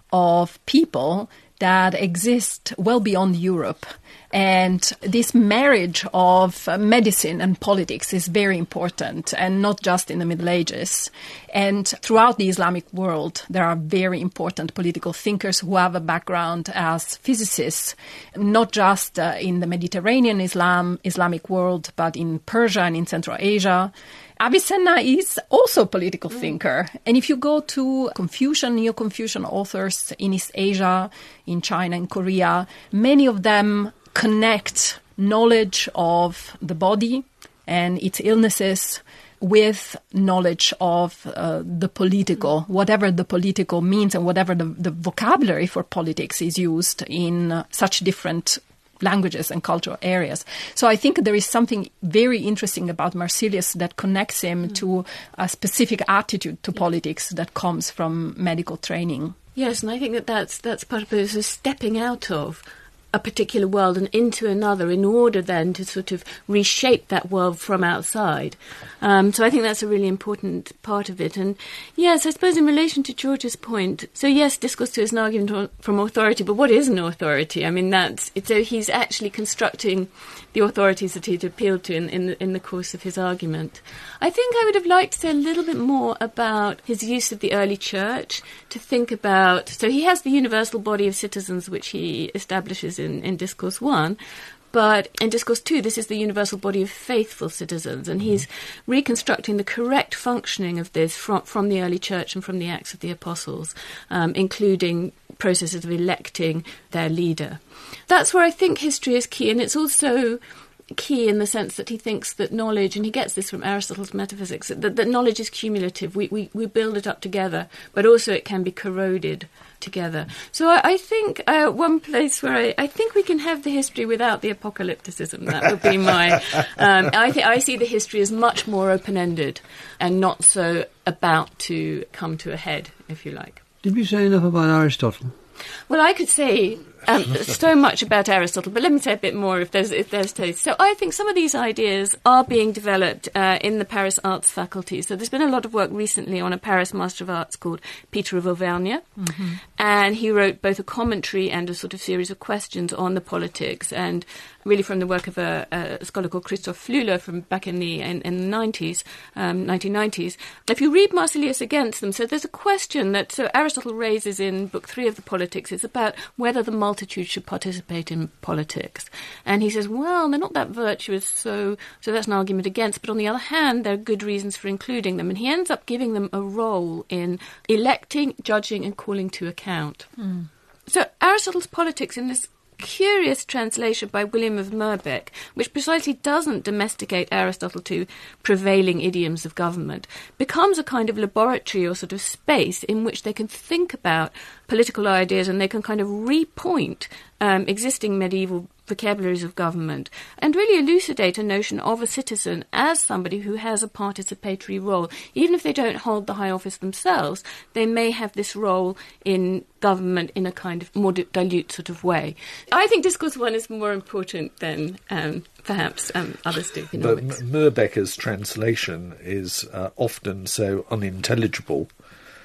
of people that exist well beyond Europe. And this marriage of medicine and politics is very important, and not just in the Middle Ages. And throughout the Islamic world, there are very important political thinkers who have a background as physicists, not just uh, in the Mediterranean Islam, Islamic world, but in Persia and in Central Asia. Avicenna is also a political mm. thinker. And if you go to Confucian, Neo-Confucian authors in East Asia, in China, in Korea, many of them connect knowledge of the body and its illnesses with knowledge of uh, the political, whatever the political means and whatever the, the vocabulary for politics is used in uh, such different languages and cultural areas. So I think there is something very interesting about Marsilius that connects him mm. to a specific attitude to politics that comes from medical training. Yes, and I think that that's, that's part of it, is stepping out of a particular world and into another in order then to sort of reshape that world from outside. Um, so I think that's a really important part of it. And yes, I suppose in relation to George's point, so yes, discourse two is an argument from authority, but what is an authority? I mean, that's, it's, so he's actually constructing the authorities that he'd appealed to in, in, the, in the course of his argument. I think I would have liked to say a little bit more about his use of the early church to think about, so he has the universal body of citizens which he establishes in, in Discourse one, but in Discourse two, this is the universal body of faithful citizens, and he's reconstructing the correct functioning of this from, from the early church and from the Acts of the Apostles, um, including processes of electing their leader. That's where I think history is key, and it's also key in the sense that he thinks that knowledge, and he gets this from Aristotle's metaphysics, that, that knowledge is cumulative. We, we, we build it up together, but also it can be corroded together. So I, I think uh, one place where I, I think we can have the history without the apocalypticism. That would be my... Um, I, th- I see the history as much more open-ended and not so about to come to a head, if you like. Did we say enough about Aristotle? Well, I could say um, so much about Aristotle, but let me say a bit more if there's if there's taste. So I think some of these ideas are being developed uh, in the Paris Arts faculty. So there's been a lot of work recently on a Paris Master of Arts called Peter of Auvergne, mm-hmm. and he wrote both a commentary and a sort of series of questions on the politics, and really from the work of a, a scholar called Christophe Flüler from back in the in, in the nineties, um, nineteen nineties. If you read Marsilius against them, so there's a question that so Aristotle raises in Book Three of the Politics. It's about whether the multitude should participate in politics, and he says, well, they're not that virtuous, so so that's an argument against. But on the other hand, there are good reasons for including them, and he ends up giving them a role in electing, judging, and calling to account. Mm. So Aristotle's Politics in this curious translation by William of Merbeck, which precisely doesn't domesticate Aristotle to prevailing idioms of government, becomes a kind of laboratory or sort of space in which they can think about political ideas and they can kind of repoint um, existing medieval vocabularies of government and really elucidate a notion of a citizen as somebody who has a participatory role. Even if they don't hold the high office themselves, they may have this role in government in a kind of more dilute sort of way. I think Discourse one is more important than um, perhaps um, others do. But M- Merbecker's translation is uh, often so unintelligible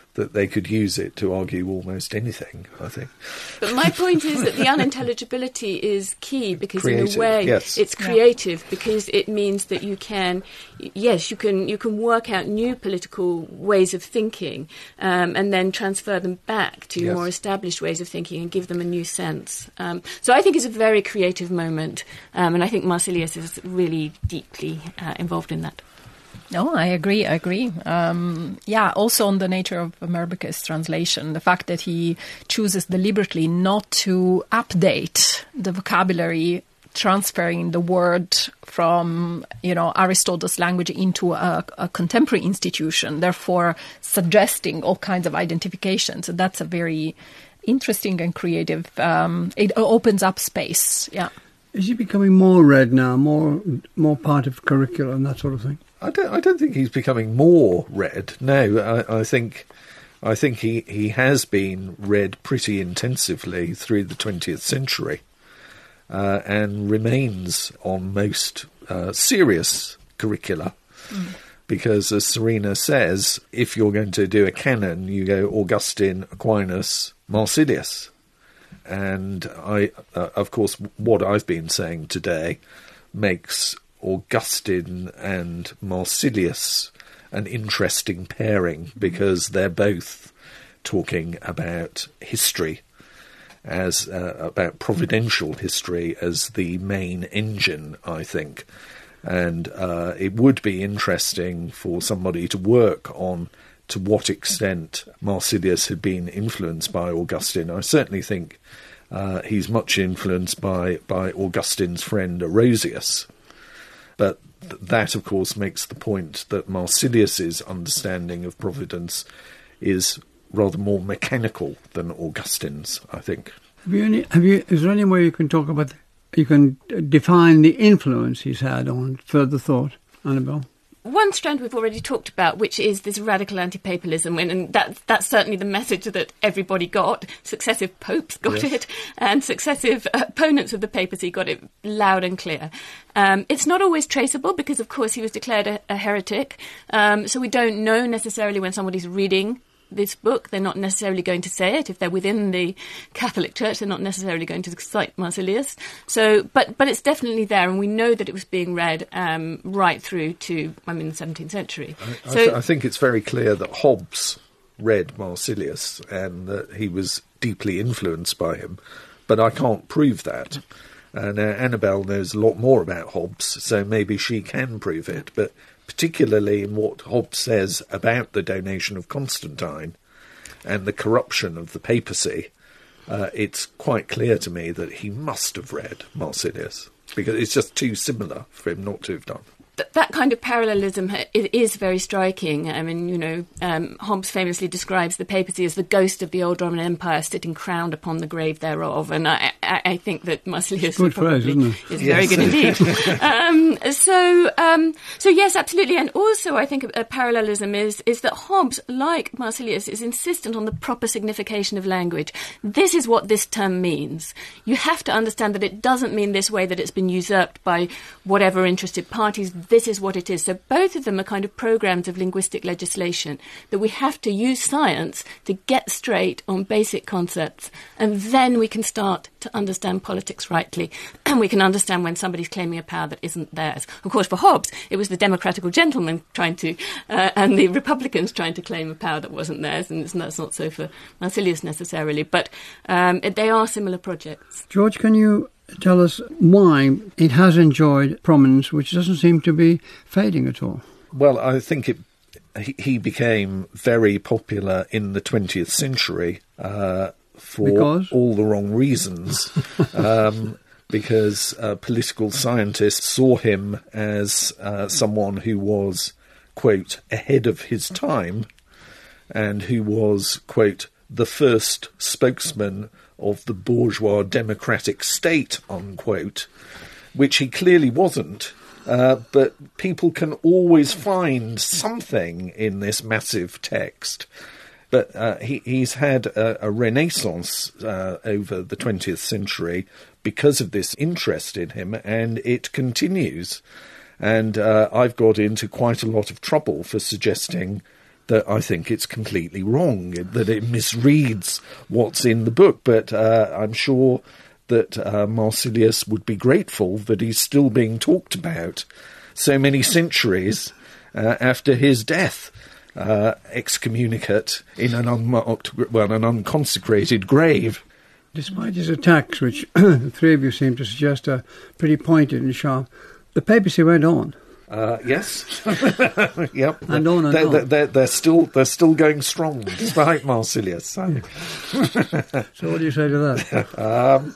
that they could use it to argue almost anything, I think. But my point is that the unintelligibility is key because Creative, in a way yes. it's creative yeah. because it means that you can, yes, you can you can work out new political ways of thinking um, and then transfer them back to yes. more established ways of thinking and give them a new sense. Um, so I think it's a very creative moment um, and I think Marsilius is really deeply uh, involved in that. No, I agree, I agree. Um, yeah, also on the nature of Murbake's translation, the fact that he chooses deliberately not to update the vocabulary, transferring the word from, you know, Aristotle's language into a, a contemporary institution, therefore suggesting all kinds of identifications. So that's a very interesting and creative, um, it opens up space, yeah. Is he becoming more read now, more more part of curriculum and that sort of thing? I don't. I don't think he's becoming more read. No, I, I think. I think he, he has been read pretty intensively through the twentieth century, uh, and remains on most uh, serious curricula. Mm. Because, as Serena says, if you're going to do a canon, you go Augustine, Aquinas, Marsilius. And I, uh, of course, what I've been saying today makes Augustine and Marsilius an interesting pairing because they're both talking about history as uh, about providential history as the main engine, I think. And uh, it would be interesting for somebody to work on to what extent Marsilius had been influenced by Augustine. I certainly think uh, he's much influenced by, by Augustine's friend Orosius. But th- that, of course, makes the point that Marsilius's understanding of providence is rather more mechanical than Augustine's, I think. Have you any, have you, is there any way you can talk about, you can define the influence he's had on further thought, Annabelle? One strand we've already talked about, which is this radical anti-papalism, and that, that's certainly the message that everybody got. Successive popes got yes. it, and successive opponents of the papacy got it loud and clear. Um, it's not always traceable because, of course, he was declared a, a heretic, um, so we don't know necessarily when somebody's reading this book, they're not necessarily going to say it. If they're within the Catholic Church, they're not necessarily going to cite Marsilius. So, but but it's definitely there, and we know that it was being read um, right through to, I mean, the seventeenth century. I, so, I, th- I think it's very clear that Hobbes read Marsilius and that he was deeply influenced by him, but I can't prove that. And uh, Annabelle knows a lot more about Hobbes, so maybe she can prove it, but particularly in what Hobbes says about the donation of Constantine and the corruption of the papacy, uh, it's quite clear to me that he must have read Marsilius, because it's just too similar for him not to have done. Th- that kind of parallelism it is very striking. I mean, you know, um, Hobbes famously describes the papacy as the ghost of the old Roman Empire sitting crowned upon the grave thereof, and I, I, I think that Marsilius good phrase, isn't it? is yes. very good indeed. um, so, um, so yes, absolutely, and also I think a, a parallelism is is that Hobbes, like Marsilius, is insistent on the proper signification of language. This is what this term means. You have to understand that it doesn't mean this way, that it's been usurped by whatever interested parties. This is what it is. So both of them are kind of programs of linguistic legislation, that we have to use science to get straight on basic concepts, and then we can start to understand politics rightly, and we can understand when somebody's claiming a power that isn't theirs. Of course, for Hobbes, it was the democratical gentleman trying to, uh, and the Republicans trying to claim a power that wasn't theirs, and it's, that's not so for Marsilius necessarily, but um, they are similar projects. George, can you tell us why it has enjoyed prominence, which doesn't seem to be fading at all? Well, I think it, he, he became very popular in the twentieth century uh, for because? all the wrong reasons. um, because uh, political scientists saw him as uh, someone who was, quote, ahead of his time, and who was, quote, the first spokesman of the bourgeois democratic state, unquote, which he clearly wasn't. Uh, but people can always find something in this massive text. But uh, he, he's had a, a renaissance uh, over the twentieth century because of this interest in him, and it continues. And uh, I've got into quite a lot of trouble for suggesting that I think it's completely wrong, that it misreads what's in the book. But uh, I'm sure that uh, Marsilius would be grateful that he's still being talked about so many centuries uh, after his death, uh, excommunicate in an unmarked, well, an unconsecrated grave. Despite his attacks, which the three of you seem to suggest are pretty pointed and sharp, the papacy went on. Uh, yes, yep, and on and they're, on. They're, they're, they're still they're still going strong despite Marsilius. So. So, what do you say to that? um,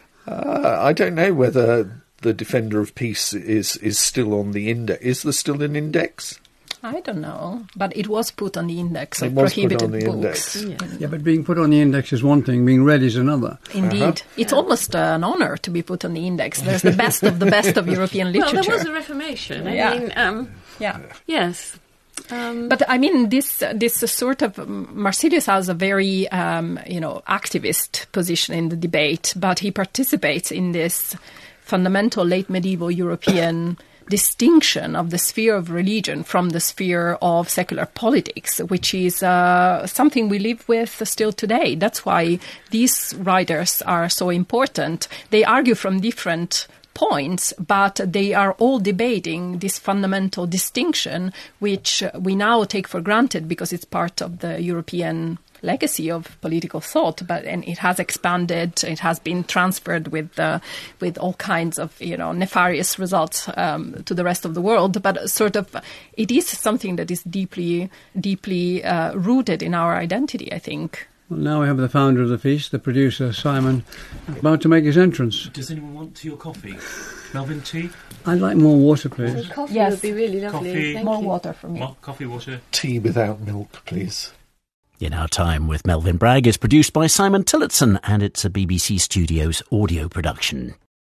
uh, I don't know whether the Defender of Peace is is still on the index. Is there still an index? I don't know, but it was put on the index It of was put prohibited on the books. index. Yeah. Yeah, but being put on the index is one thing, being read is another. Indeed. Uh-huh. It's almost uh, an honour to be put on the index. There's the best of the best of European literature. Well, there was a Reformation. I Yeah. mean, um, Yeah. yes. Um, But I mean, this uh, this uh, sort of um, Marsilius has a very um, you know activist position in the debate, but he participates in this fundamental late medieval European distinction of the sphere of religion from the sphere of secular politics, which is uh, something we live with still today. That's why these writers are so important. They argue from different points, but they are all debating this fundamental distinction, which we now take for granted because it's part of the European legacy of political thought, but and it has expanded, it has been transferred with uh, with all kinds of you know nefarious results um, to the rest of the world. But sort of, it is something that is deeply deeply uh, rooted in our identity, I think. Well, now we have the founder of the feast, the producer, Simon, about to make his entrance. Does anyone want your coffee? Melvin, tea? I'd like more water, please. coffee Yes. would be really lovely. Coffee. Thank More you. water for me. Mo- coffee, water? Tea without milk, please. In Our Time with Melvin Bragg is produced by Simon Tillotson, and it's a B B C Studios audio production.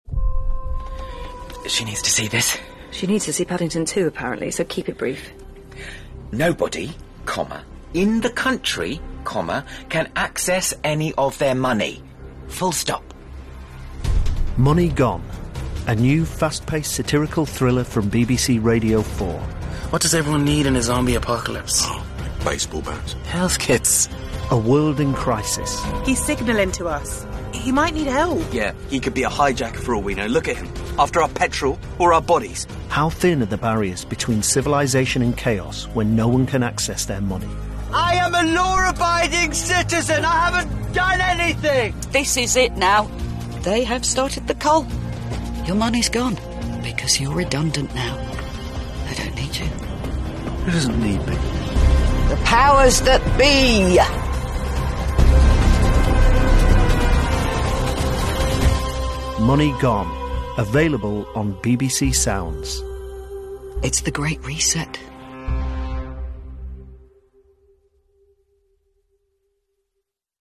She needs to see this. She needs to see Paddington too, apparently, so keep it brief. Nobody, comma, in the country, comma, can access any of their money. Full stop. Money Gone, a new fast-paced satirical thriller from B B C Radio four. What does everyone need in a zombie apocalypse? Oh, baseball bats. Health kits. A world in crisis. He's signalling to us. He might need help. Yeah, he could be a hijacker for all we know. Look at him. After our petrol or our bodies. How thin are the barriers between civilization and chaos when no one can access their money? I am a law-abiding citizen. I haven't done anything. This is it now. They have started the cull. Your money's gone because you're redundant now. They don't need you. Who doesn't need me? The powers that be. Money Gone, available on B B C Sounds. It's the Great Reset.